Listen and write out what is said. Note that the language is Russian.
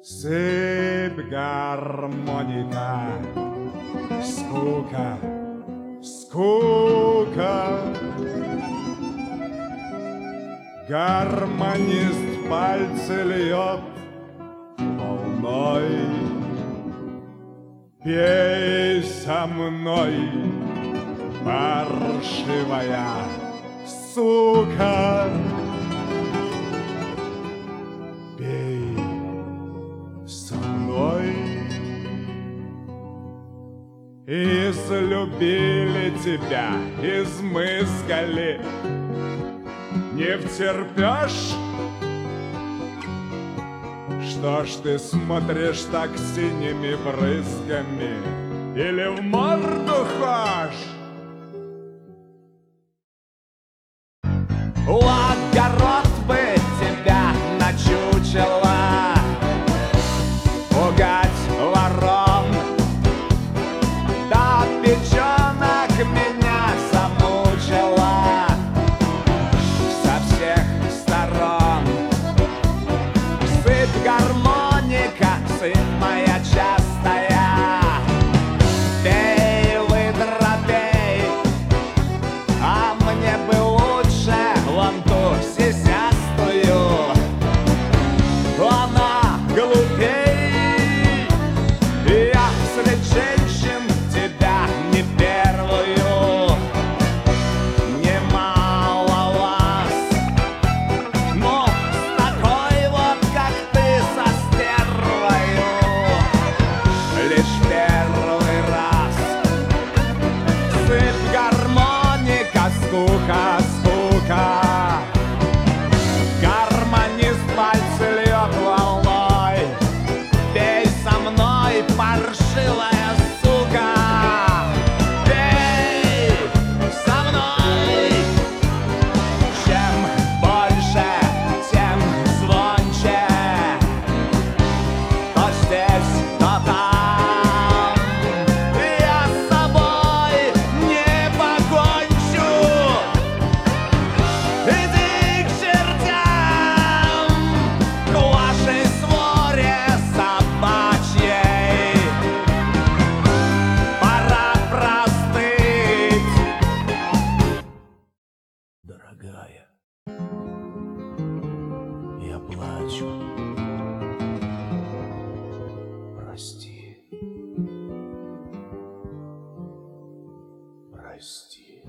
Сыпь гармоника, скука, скука. Гармонист пальцы льет волной. Пей со мной, паршивая сука. Пей со мной. Излюбили тебя, измыскали. Не втерпешь? Что ж ты смотришь так синими брызгами? Или в морду хошь? У огород бы тебя начучело, пугать ворон, да печенок меня замучила со всех сторон. Сыпь гармоника, сыпь моя частая, пей, выдра, пей, а мне бы лучше вон ту сисястую. Она глупей, я среди женщин тебя не первую. Немало вас, но с такой вот, как ты, со стервою, лишь первый раз. Сыпь гармоника, скука, скука. Гармонист пальцы льет волной. Пей со мной, паршивая сука. Пей со мной. Чем больше, тем звонче. То здесь, то там. Я с собой не покончу. Иди к чертям, к вашей своре собачьей. Пора простыть. Дорогая, я плачу. Прости. Прости.